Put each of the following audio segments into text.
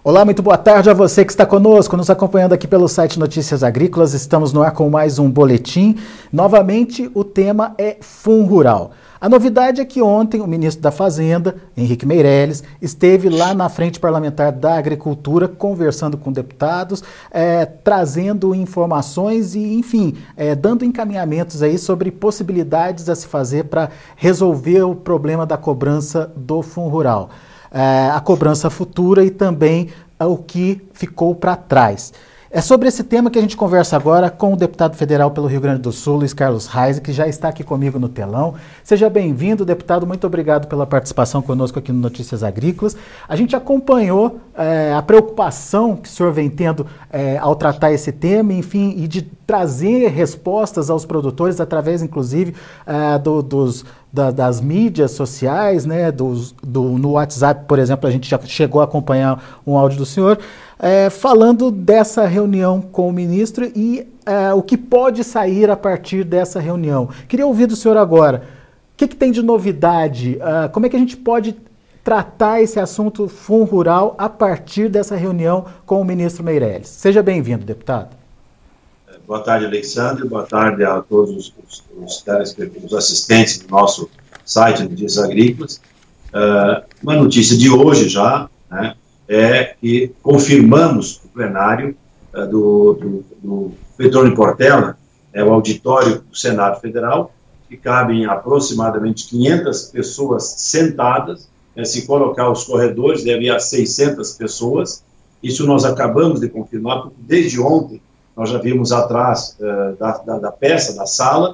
Olá, muito boa tarde a você que está conosco, nos acompanhando aqui pelo site Notícias Agrícolas. Estamos no ar com mais um boletim. Novamente, o tema é FunRural. A novidade é que ontem o ministro da Fazenda, Henrique Meirelles, esteve lá na Frente Parlamentar da Agricultura, conversando com deputados, trazendo informações e, enfim, dando encaminhamentos aí sobre possibilidades a se fazer para resolver o problema da cobrança do FunRural. A cobrança futura e também o que ficou para trás. É sobre esse tema que a gente conversa agora com o deputado federal pelo Rio Grande do Sul, Luiz Carlos Reis, que já está aqui comigo no telão. Seja bem-vindo, deputado, muito obrigado pela participação conosco aqui no Notícias Agrícolas. A gente acompanhou a preocupação que o senhor vem tendo ao tratar esse tema, enfim, e de trazer respostas aos produtores através, inclusive, das mídias sociais, né, no WhatsApp, por exemplo, a gente já chegou a acompanhar um áudio do senhor, falando dessa reunião com o ministro e o que pode sair a partir dessa reunião. Queria ouvir do senhor agora, o que tem de novidade, como é que a gente pode tratar esse assunto FunRural a partir dessa reunião com o ministro Meirelles. Seja bem-vindo, deputado. Boa tarde, Alexandre. Boa tarde a todos os assistentes do nosso site Notícias Agrícolas. Uma notícia de hoje já, né, é que confirmamos o plenário do Petrônio Portela, o auditório do Senado Federal, que cabem aproximadamente 500 pessoas sentadas, se colocar os corredores, deve ir a 600 pessoas. Isso nós acabamos de confirmar, porque desde ontem nós já vimos atrás da peça, da sala,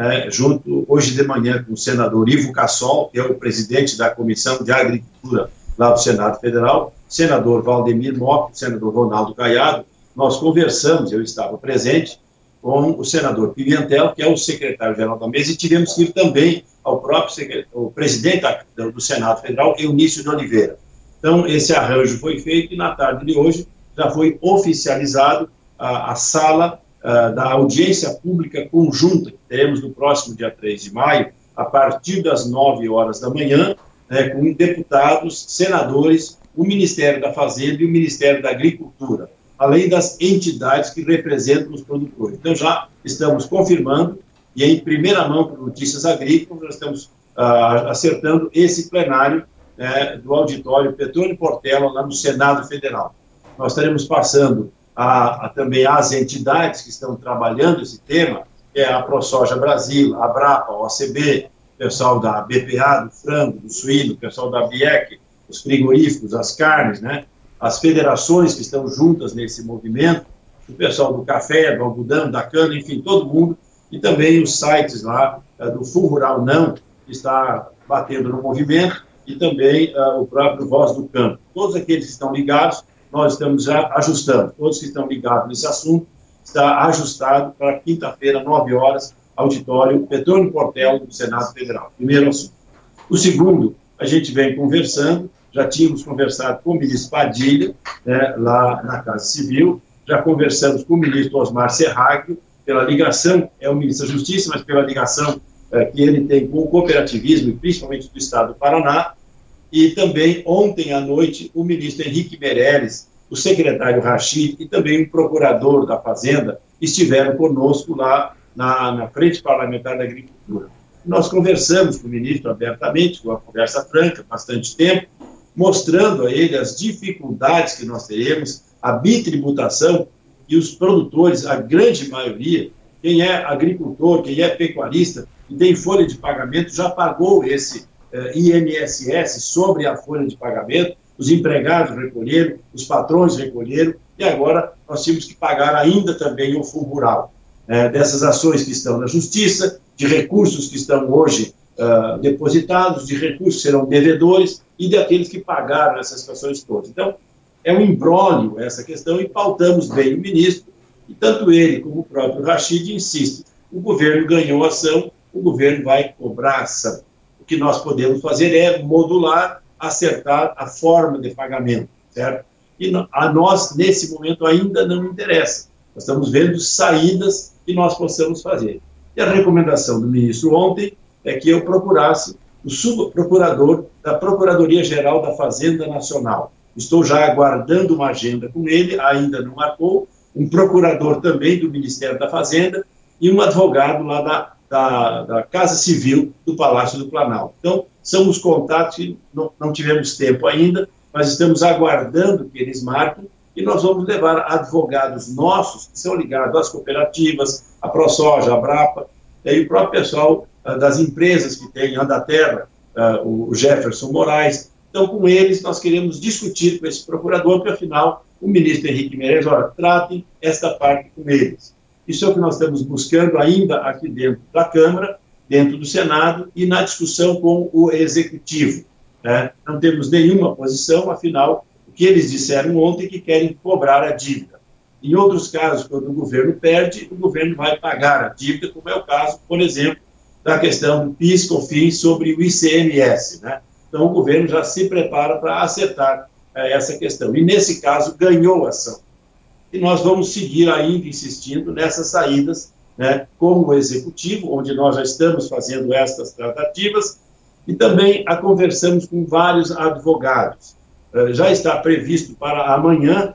junto hoje de manhã com o senador Ivo Cassol, que é o presidente da Comissão de Agricultura lá do Senado Federal, senador Valdemir Mock, senador Ronaldo Caiado. Nós conversamos, eu estava presente, com o senador Pimentel, que é o secretário-geral da mesa, e tivemos que ir também ao próprio o presidente do Senado Federal, Eunício de Oliveira. Então, esse arranjo foi feito e na tarde de hoje já foi oficializado a sala da audiência pública conjunta, que teremos no próximo dia 3 de maio, a partir das 9 horas da manhã, com deputados, senadores, o Ministério da Fazenda e o Ministério da Agricultura, além das entidades que representam os produtores. Então, já estamos confirmando, e em primeira mão por Notícias Agrícolas, nós estamos acertando esse plenário do auditório Petrônio Portela, lá no Senado Federal. Nós estaremos passando também às entidades que estão trabalhando esse tema, que é a ProSoja Brasil, a Abrapa, a OCB, o pessoal da BPA, do frango, do suíno, o pessoal da BIEC, os frigoríficos, as carnes, né? As federações que estão juntas nesse movimento, o pessoal do café, do algodão, da cana, enfim, todo mundo, e também os sites lá do FunRural Não, que está batendo no movimento, e também o próprio Voz do Campo. Todos aqueles que estão ligados, nós estamos já ajustando. Todos que estão ligados nesse assunto, está ajustado para quinta-feira, 9 horas, auditório Petrônio Portela do Senado Federal. Primeiro assunto. O segundo, a gente vem conversando, já tínhamos conversado com o ministro Padilha, lá na Casa Civil, já conversamos com o ministro Osmar Serragio, pela ligação, é o ministro da Justiça, mas pela ligação que ele tem com o cooperativismo, e principalmente do Estado do Paraná, e também ontem à noite o ministro Henrique Meirelles, o secretário Rachid e também o procurador da Fazenda estiveram conosco lá na Frente Parlamentar da Agricultura. Nós conversamos com o ministro abertamente, com uma conversa franca, bastante tempo, mostrando a ele as dificuldades que nós teremos, a bitributação, e os produtores, a grande maioria, quem é agricultor, quem é pecuarista e tem folha de pagamento, já pagou esse INSS sobre a folha de pagamento, os empregados recolheram, os patrões recolheram, e agora nós temos que pagar ainda também o FunRural, dessas ações que estão na Justiça, de recursos que estão hoje depositados, de recursos que serão devedores e daqueles que pagaram essas situações todas. Então, é um imbróglio essa questão e pautamos bem o ministro, e tanto ele como o próprio Rachid insistem. O governo ganhou a ação, o governo vai cobrar ação. O que nós podemos fazer é modular, acertar a forma de pagamento, certo? E a nós, nesse momento, ainda não interessa. Nós estamos vendo saídas que nós possamos fazer. E a recomendação do ministro ontem é que eu procurasse o subprocurador da Procuradoria-Geral da Fazenda Nacional, Estou já aguardando uma agenda com ele, ainda não marcou, um procurador também do Ministério da Fazenda e um advogado lá da Casa Civil do Palácio do Planalto. Então, são os contatos que não tivemos tempo ainda, mas estamos aguardando que eles marquem e nós vamos levar advogados nossos, que são ligados às cooperativas, à ProSoja, à Brapa, e o próprio pessoal das empresas que tem, Andaterra, o Jefferson Moraes. Então, com eles, nós queremos discutir com esse procurador, porque, afinal, o ministro Henrique Meirelles, olha, tratem esta parte com eles. Isso é o que nós estamos buscando ainda aqui dentro da Câmara, dentro do Senado e na discussão com o Executivo. Não temos nenhuma posição, afinal, o que eles disseram ontem é que querem cobrar a dívida. Em outros casos, quando o governo perde, o governo vai pagar a dívida, como é o caso, por exemplo, da questão do PIS, COFINS sobre o ICMS, né? Então, o governo já se prepara para acertar essa questão. E, nesse caso, ganhou a ação. E nós vamos seguir ainda insistindo nessas saídas, né, com o Executivo, onde nós já estamos fazendo estas tratativas, e também conversamos com vários advogados. Já está previsto para amanhã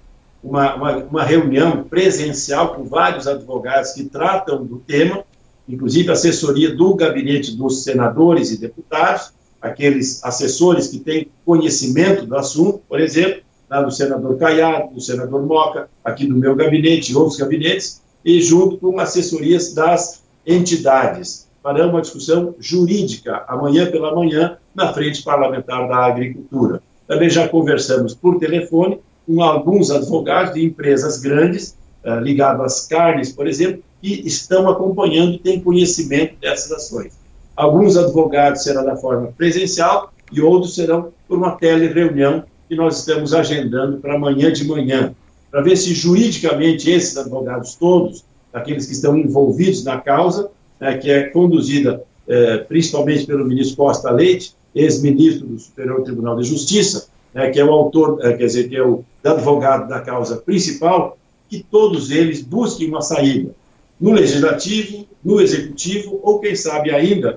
uma reunião presencial com vários advogados que tratam do tema, inclusive a assessoria do gabinete dos senadores e deputados, aqueles assessores que têm conhecimento do assunto, por exemplo, lá do senador Caiado, do senador Moca, aqui do meu gabinete e outros gabinetes, e junto com assessorias das entidades, para uma discussão jurídica, amanhã pela manhã, na Frente Parlamentar da Agricultura. Também já conversamos por telefone com alguns advogados de empresas grandes, ligados às carnes, por exemplo, que estão acompanhando e têm conhecimento dessas ações. Alguns advogados serão da forma presencial e outros serão por uma tele-reunião que nós estamos agendando para amanhã de manhã, para ver se juridicamente esses advogados todos, aqueles que estão envolvidos na causa, que é conduzida principalmente pelo ministro Costa Leite, ex-ministro do Superior Tribunal de Justiça, que é o autor, que é o advogado da causa principal, que todos eles busquem uma saída no Legislativo, no Executivo, ou quem sabe ainda,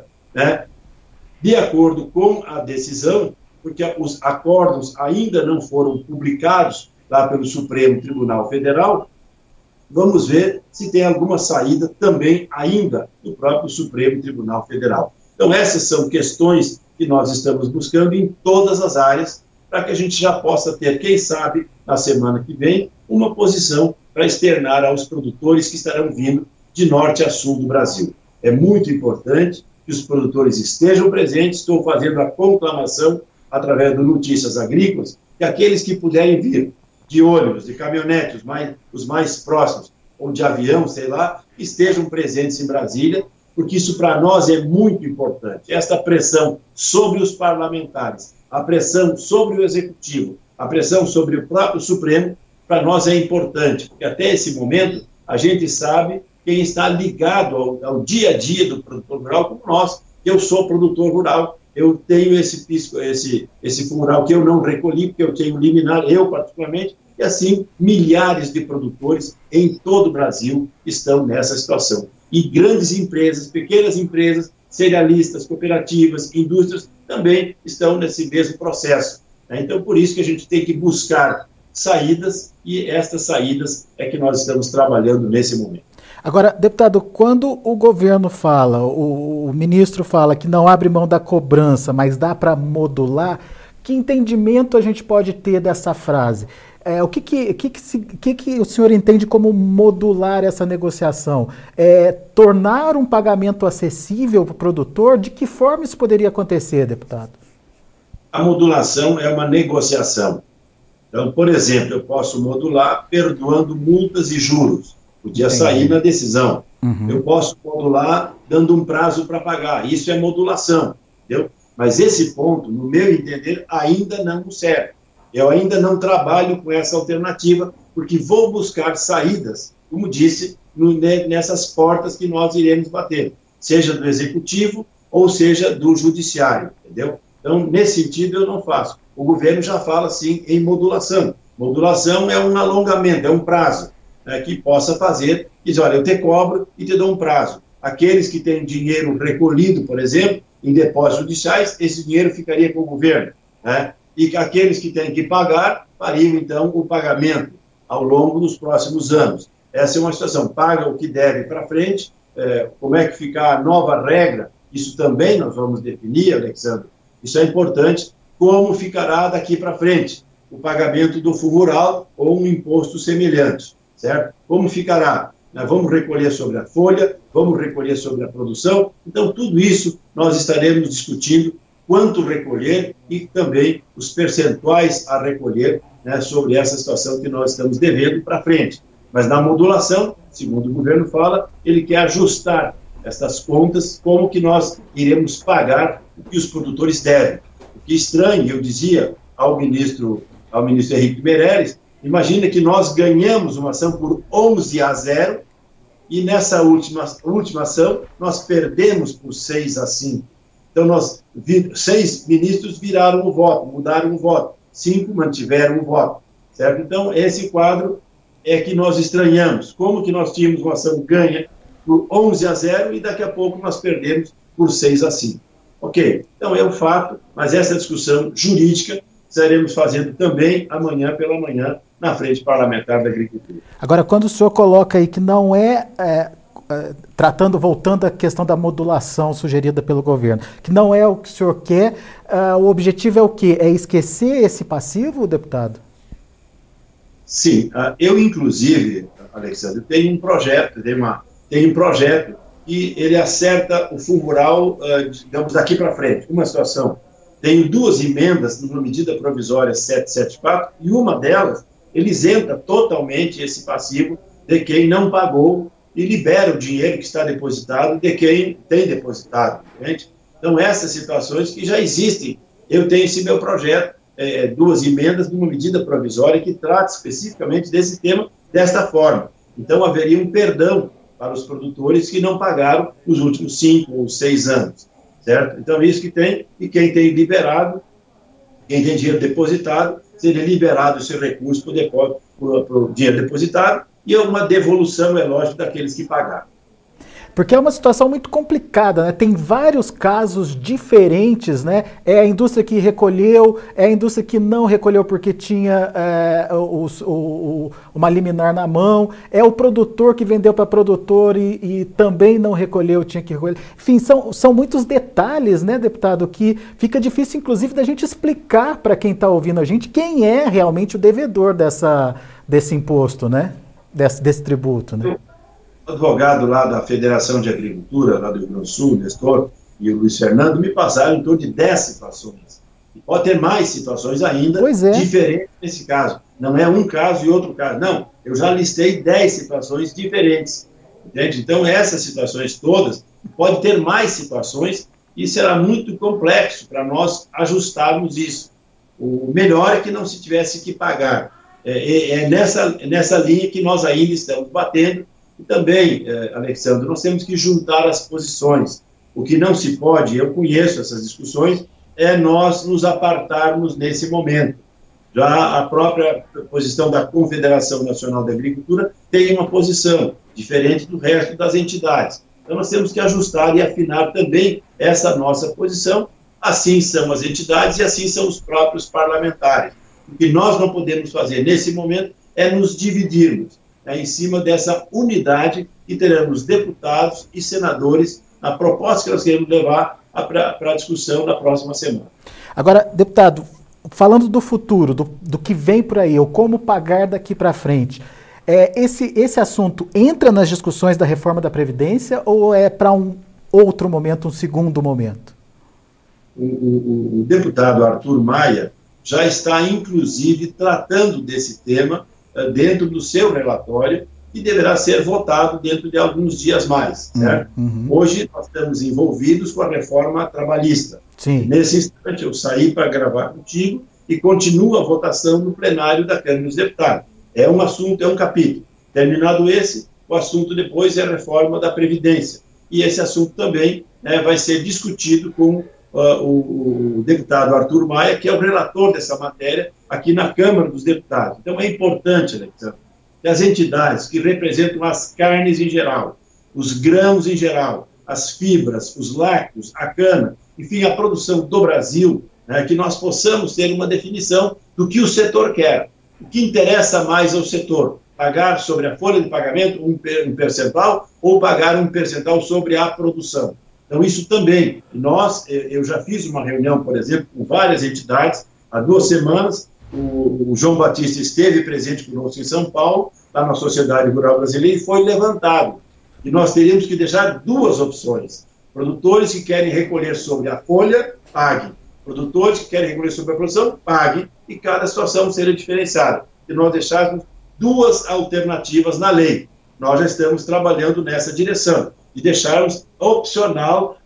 de acordo com a decisão, porque os acordos ainda não foram publicados lá pelo Supremo Tribunal Federal, vamos ver se tem alguma saída também ainda do próprio Supremo Tribunal Federal. Então, essas são questões que nós estamos buscando em todas as áreas, para que a gente já possa ter, quem sabe, na semana que vem, uma posição para externar aos produtores que estarão vindo de norte a sul do Brasil. É muito importante que os produtores estejam presentes. Estou fazendo a conclamação, através do Notícias Agrícolas, que aqueles que puderem vir de ônibus, de caminhonete, os mais próximos, ou de avião, sei lá, estejam presentes em Brasília, porque isso para nós é muito importante. Esta pressão sobre os parlamentares, a pressão sobre o Executivo, a pressão sobre o próprio Supremo, para nós é importante, porque até esse momento a gente sabe quem está ligado ao dia a dia do produtor rural, como nós. Eu sou produtor rural, eu tenho esse fundo rural que eu não recolhi, porque eu tenho liminar, eu particularmente, e assim milhares de produtores em todo o Brasil estão nessa situação. E grandes empresas, pequenas empresas, cerealistas, cooperativas, indústrias também estão nesse mesmo processo. Então, por isso que a gente tem que buscar saídas, e estas saídas é que nós estamos trabalhando nesse momento. Agora, deputado, quando o governo fala, o ministro fala que não abre mão da cobrança, mas dá para modular, que entendimento a gente pode ter dessa frase? O que o senhor entende como modular essa negociação? Tornar um pagamento acessível para o produtor? De que forma isso poderia acontecer, deputado? A modulação é uma negociação. Então, por exemplo, eu posso modular perdoando multas e juros. Podia sair na decisão. Uhum. Eu posso modular dando um prazo para pagar. Isso é modulação, entendeu? Mas esse ponto, no meu entender, ainda não serve. Eu ainda não trabalho com essa alternativa, porque vou buscar saídas, como disse, nessas portas que nós iremos bater, seja do Executivo ou seja do Judiciário, entendeu? Então, nesse sentido, eu não faço. O governo já fala, sim, em modulação. Modulação é um alongamento, é um prazo, que possa fazer, diz, olha, eu te cobro e te dou um prazo. Aqueles que têm dinheiro recolhido, por exemplo, em depósitos judiciais, esse dinheiro ficaria com o governo, e que aqueles que têm que pagar fariam, então, o pagamento ao longo dos próximos anos. Essa é uma situação, paga o que deve para frente, como é que fica a nova regra, isso também nós vamos definir, Alexandre, isso é importante, como ficará daqui para frente o pagamento do fundo rural ou um imposto semelhante, certo? Como ficará? Nós vamos recolher sobre a folha, vamos recolher sobre a produção, então tudo isso nós estaremos discutindo, quanto recolher e também os percentuais a recolher, né, sobre essa situação que nós estamos devendo para frente. Mas na modulação, segundo o governo fala, ele quer ajustar essas contas, como que nós iremos pagar o que os produtores devem. O que é estranho, eu dizia ao ministro Henrique Meirelles, imagina que nós ganhamos uma ação por 11-0 e nessa última ação nós perdemos por 6-5. Então, 6 ministros viraram o voto, mudaram o voto, 5 mantiveram o voto, certo? Então, esse quadro é que nós estranhamos. Como que nós tínhamos uma ação ganha por 11-0 e daqui a pouco nós perdemos por 6-5. Ok, então é um fato, mas essa discussão jurídica estaremos fazendo também amanhã pela manhã na Frente Parlamentar da Agricultura. Agora, quando o senhor coloca aí que não voltando à questão da modulação sugerida pelo governo, que não é o que o senhor quer, o objetivo é o quê? É esquecer esse passivo, deputado? Sim, eu inclusive, Alexandre, tenho um projeto e ele acerta o fundo rural, digamos, daqui para frente. Uma situação, tenho 2 emendas numa medida provisória 774 e uma delas, ele isenta totalmente esse passivo de quem não pagou e libera o dinheiro que está depositado de quem tem depositado. Entende? Então, essas situações que já existem, eu tenho esse meu projeto, 2 emendas numa medida provisória que trata especificamente desse tema desta forma. Então, haveria um perdão para os produtores que não pagaram os últimos 5 ou 6 anos, certo? Então, isso que tem, e quem tem liberado, quem tem dinheiro depositado, seria liberado o seu recurso para o dinheiro depositado e uma devolução, é lógico, daqueles que pagaram. Porque é uma situação muito complicada, né? Tem vários casos diferentes, né? É a indústria que recolheu, é a indústria que não recolheu porque tinha uma liminar na mão, é o produtor que vendeu para produtor e também não recolheu, tinha que recolher. Enfim, são muitos detalhes, né, deputado, que fica difícil, inclusive, da gente explicar para quem está ouvindo a gente quem é realmente o devedor desse imposto, né? Desse tributo, né? O advogado lá da Federação de Agricultura, lá do Rio Grande do Sul, Nestor e o Luiz Fernando, me passaram em torno de 10 situações. E pode ter mais situações ainda diferentes nesse caso. Não é um caso e outro caso. Não, eu já listei 10 situações diferentes. Entende? Então, essas situações todas, pode ter mais situações e será muito complexo para nós ajustarmos isso. O melhor é que não se tivesse que pagar. É nessa linha que nós ainda estamos batendo. E também, Alexandre, nós temos que juntar as posições. O que não se pode, eu conheço essas discussões, é nós nos apartarmos nesse momento. Já a própria posição da Confederação Nacional da Agricultura tem uma posição diferente do resto das entidades. Então, nós temos que ajustar e afinar também essa nossa posição. Assim são as entidades e assim são os próprios parlamentares. O que nós não podemos fazer nesse momento é nos dividirmos em cima dessa unidade que teremos deputados e senadores na proposta que nós queremos levar para a discussão na próxima semana. Agora, deputado, falando do futuro, do que vem por aí, ou como pagar daqui para frente, esse assunto entra nas discussões da reforma da Previdência ou é para um outro momento, um segundo momento? O deputado Arthur Maia já está, inclusive, tratando desse tema dentro do seu relatório, que deverá ser votado dentro de alguns dias mais, certo? Hoje nós estamos envolvidos com a reforma trabalhista. Sim. Nesse instante eu saí para gravar contigo e continua a votação no plenário da Câmara dos Deputados. É um assunto, é um capítulo. Terminado esse, o assunto depois é a reforma da Previdência. E esse assunto também vai ser discutido com o deputado Arthur Maia, que é o relator dessa matéria aqui na Câmara dos Deputados. Então é importante, Alexandre, que as entidades que representam as carnes em geral, os grãos em geral, as fibras, os lácteos, a cana, enfim, a produção do Brasil, né, que nós possamos ter uma definição do que o setor quer. O que interessa mais ao setor? Pagar sobre a folha de pagamento um percentual ou pagar um percentual sobre a produção? Então, isso também. Eu já fiz uma reunião, por exemplo, com várias entidades. Há 2 semanas, o João Batista esteve presente conosco em São Paulo, lá na Sociedade Rural Brasileira, e foi levantado. E nós teríamos que deixar 2 opções. Produtores que querem recolher sobre a folha, paguem. Produtores que querem recolher sobre a produção, paguem. E cada situação seria diferenciada. E nós deixarmos 2 alternativas na lei. Nós já estamos trabalhando nessa direção. E deixarmos opcional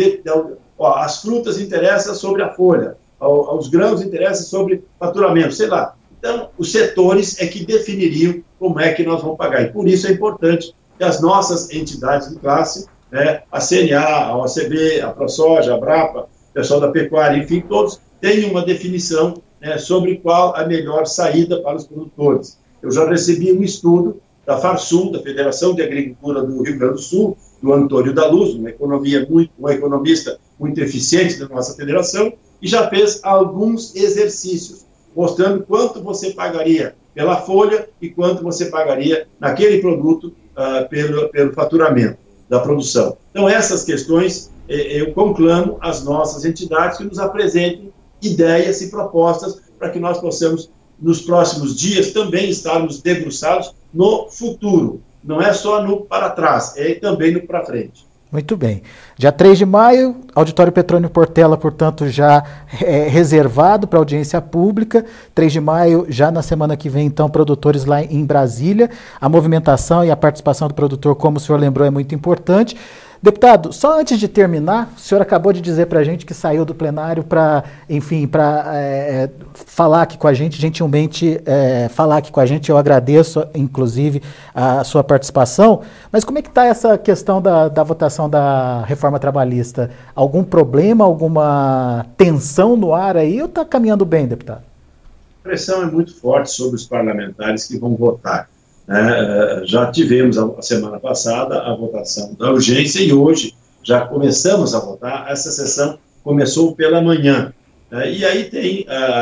as frutas interessam sobre a folha, aos grãos interessam sobre faturamento, sei lá. Então, os setores é que definiriam como é que nós vamos pagar. E por isso é importante que as nossas entidades de classe, né, a CNA, a OCB, a ProSoja, a Brapa, o pessoal da pecuária, enfim, todos tenham uma definição, né, sobre qual a melhor saída para os produtores. Eu já recebi um estudo da FARSUL, da Federação de Agricultura do Rio Grande do Sul, do Antônio da Luz, um economista muito eficiente da nossa federação, e já fez alguns exercícios, mostrando quanto você pagaria pela folha e quanto você pagaria naquele produto pelo faturamento da produção. Então, essas questões, eu conclamo as nossas entidades que nos apresentem ideias e propostas para que nós possamos, nos próximos dias, também estarmos debruçados no futuro. Não é só no para trás, é também no para frente. Muito bem. Dia 3 de maio, Auditório Petrônio Portela, portanto, já reservado para audiência pública. 3 de maio, já na semana que vem, então, produtores lá em Brasília. A movimentação e a participação do produtor, como o senhor lembrou, é muito importante. Deputado, só antes de terminar, o senhor acabou de dizer para a gente que saiu do plenário para, enfim, para falar aqui com a gente, gentilmente falar aqui com a gente. Eu agradeço, inclusive, a sua participação. Mas como é que está essa questão da votação da reforma trabalhista? Algum problema, alguma tensão no ar aí ou está caminhando bem, deputado? A pressão é muito forte sobre os parlamentares que vão votar. Já tivemos a semana passada a votação da urgência e hoje já começamos a votar. Essa sessão começou pela manhã. E aí tem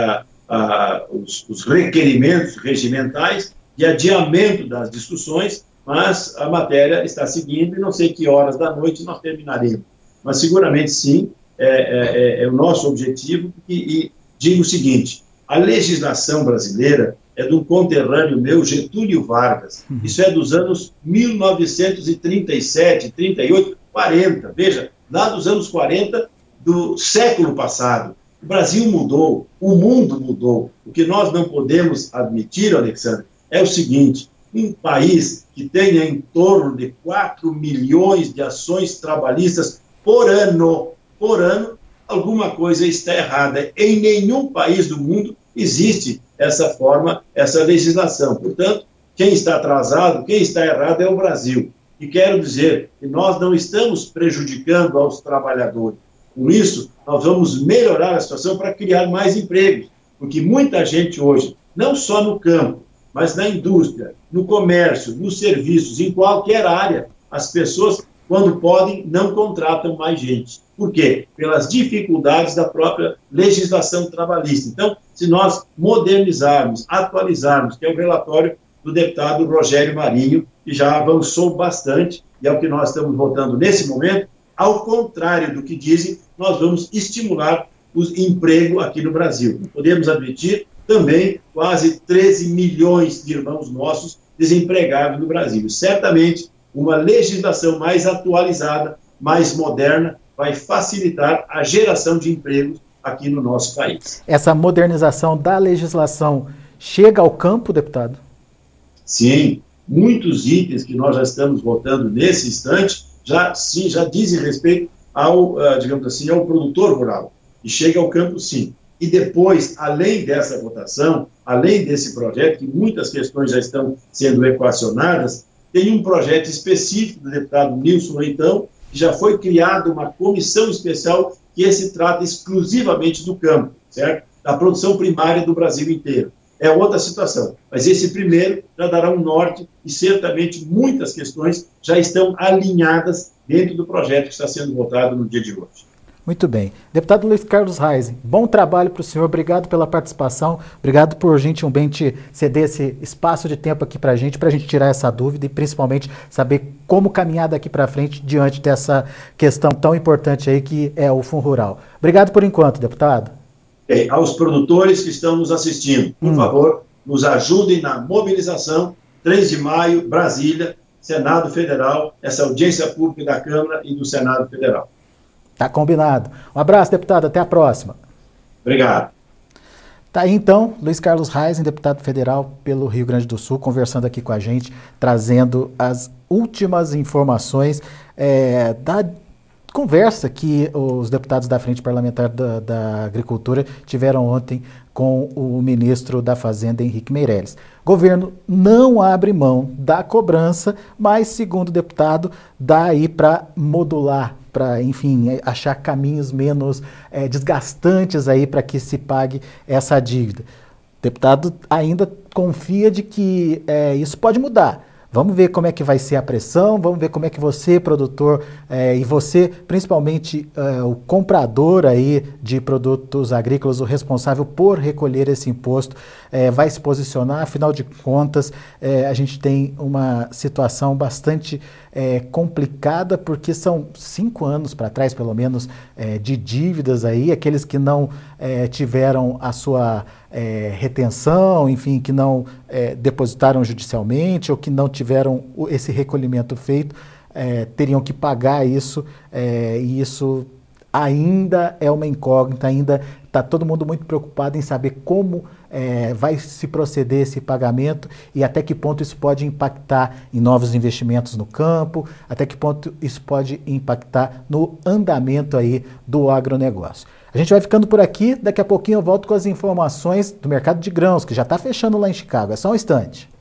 os requerimentos regimentais de adiamento das discussões, mas a matéria está seguindo e não sei que horas da noite nós terminaremos. Mas seguramente sim, é o nosso objetivo. E digo o seguinte, a legislação brasileira é de um conterrâneo meu, Getúlio Vargas. Isso é dos anos 1937, 38, 40. Veja, lá dos anos 40 do século passado. O Brasil mudou, o mundo mudou. O que nós não podemos admitir, Alexandre, é o seguinte: um país que tenha em torno de 4 milhões de ações trabalhistas por ano, alguma coisa está errada. Em nenhum país do mundo existe essa forma, essa legislação. Portanto, quem está atrasado, quem está errado é o Brasil. E quero dizer que nós não estamos prejudicando aos trabalhadores. Com isso, nós vamos melhorar a situação para criar mais empregos. Porque muita gente hoje, não só no campo, mas na indústria, no comércio, nos serviços, em qualquer área, as pessoas, quando podem, não contratam mais gente. Por quê? Pelas dificuldades da própria legislação trabalhista. Então, se nós modernizarmos, atualizarmos, que é o relatório do deputado Rogério Marinho, que já avançou bastante, e é o que nós estamos votando nesse momento, ao contrário do que dizem, nós vamos estimular o emprego aqui no Brasil. Podemos admitir também quase 13 milhões de irmãos nossos desempregados no Brasil. Certamente, uma legislação mais atualizada, mais moderna, vai facilitar a geração de empregos aqui no nosso país. Essa modernização da legislação chega ao campo, deputado? Sim, muitos itens que nós já estamos votando nesse instante já dizem respeito ao, digamos assim, ao produtor rural. E chega ao campo, sim. E depois, além dessa votação, além desse projeto, que muitas questões já estão sendo equacionadas, tem um projeto específico do deputado Nilson Leitão, que já foi criada uma comissão especial que se trata exclusivamente do campo, certo? Da produção primária do Brasil inteiro. É outra situação. Mas esse primeiro já dará um norte e certamente muitas questões já estão alinhadas dentro do projeto que está sendo votado no dia de hoje. Muito bem. Deputado Luiz Carlos Reis, bom trabalho para o senhor, obrigado pela participação, obrigado por gentilmente ceder esse espaço de tempo aqui para a gente tirar essa dúvida e principalmente saber como caminhar daqui para frente diante dessa questão tão importante aí que é o Fundo Rural. Obrigado por enquanto, deputado. Aos produtores que estão nos assistindo, por favor, nos ajudem na mobilização, 3 de maio, Brasília, Senado Federal, essa audiência pública da Câmara e do Senado Federal. Tá combinado. Um abraço, deputado. Até a próxima. Obrigado. Tá aí, então, Luiz Carlos Reis, deputado federal pelo Rio Grande do Sul, conversando aqui com a gente, trazendo as últimas informações da conversa que os deputados da Frente Parlamentar da Agricultura tiveram ontem com o ministro da Fazenda, Henrique Meirelles. O governo não abre mão da cobrança, mas, segundo o deputado, dá aí para modular, para, enfim, achar caminhos menos desgastantes aí para que se pague essa dívida. O deputado ainda confia de que isso pode mudar. Vamos ver como é que vai ser a pressão, vamos ver como é que você, produtor, e você, principalmente o comprador aí de produtos agrícolas, o responsável por recolher esse imposto, vai se posicionar. Afinal de contas, a gente tem uma situação bastante complicada, porque são 5 anos para trás, pelo menos, de dívidas aí, aqueles que não tiveram a sua retenção, enfim, que não depositaram judicialmente ou que não tiveram esse recolhimento feito, teriam que pagar isso, e isso ainda é uma incógnita, ainda está todo mundo muito preocupado em saber como vai se proceder esse pagamento e até que ponto isso pode impactar em novos investimentos no campo, até que ponto isso pode impactar no andamento aí do agronegócio. A gente vai ficando por aqui, daqui a pouquinho eu volto com as informações do mercado de grãos, que já está fechando lá em Chicago. É só um instante.